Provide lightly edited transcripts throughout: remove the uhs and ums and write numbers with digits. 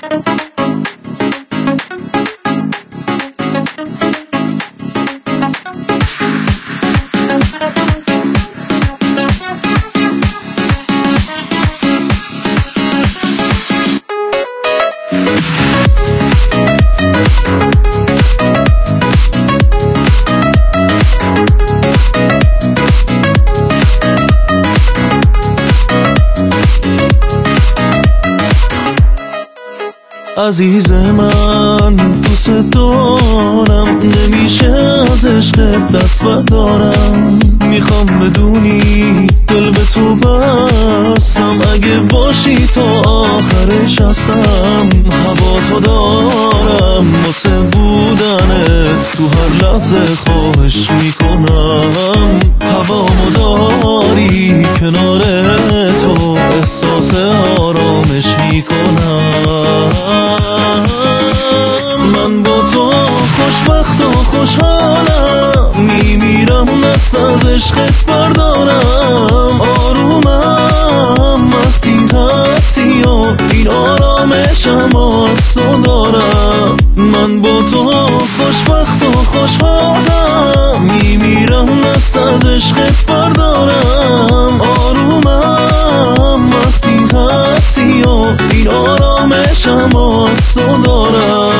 عزیز من دوست دارم، نمیشه از عشقت دست بردارم. میخوام بدونی دل به تو بستم، اگه باشی تا آخرش هستم. هوا تو دارم واسه بودنت، تو هر لحظه خواهش میکنم. هوامو داری کنار تو، احساس آرامش میکنم. من با تو خوشبخت و خوشحالم، میمیرم دست از عشقت بردارم. آرومم وقتی هستی و این آرامشم از تو دارم. من با تو خوشبخت و خوشحالم، میمیرم دست از عشقت بردارم. آرومم وقتی هستی و این آرامشم از تو دارم.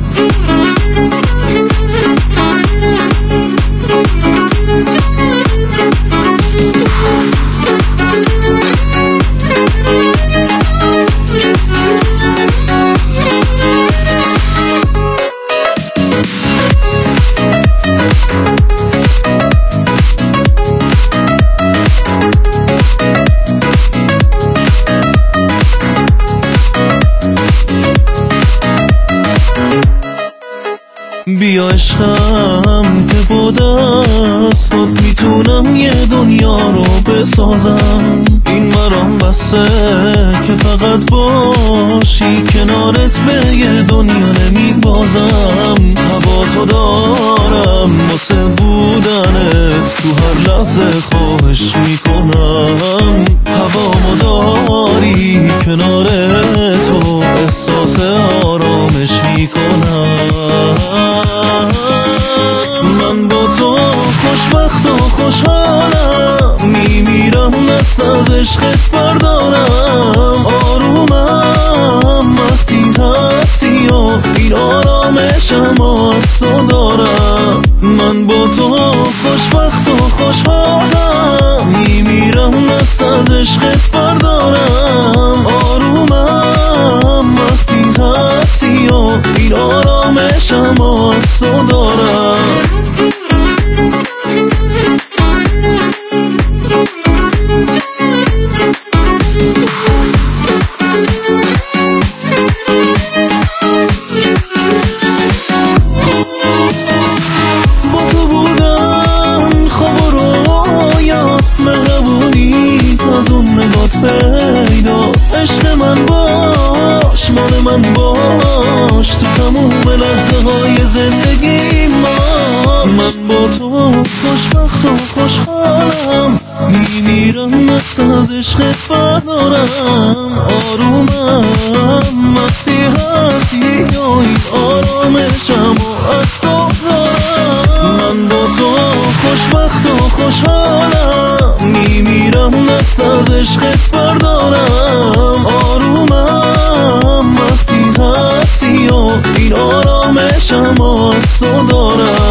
بیا عشقم که با دستات میتونم یه دنیا رو بسازم. این مرام بسه که فقط باشی کنارت، به یه دنیا نمیبازم. هوا تو دارم واسه بودنت، تو هر لحظه خواهش میکنم. هوامو داری کنار تو، احساس آرامش میکنم. من با تو خوشبخت و خوشحالم، میمیرم دست از عشقت بردارم. آرومم وقتی هستی و این آرامشم از تو دارم. من با تو خوشبخت و خوشحالم، میمیرم دست از عشقت بردارم. آرومم وقتی هستی و این آرامشم از تو دارم. پیداست عشق من، باش مال من باش، تو تموم لحظه های زندگی من با تو خوشبخت و خوشحالم، میمیرم دست از عشقت بردارم. آرومم وقتی هستی و این آرامشم از تو دارم. من با تو خوشبخت و خوشحالم، میمیرم دست از عشقت بردارم. آرومم وقتی هستی و این آرامشم از تو دارم.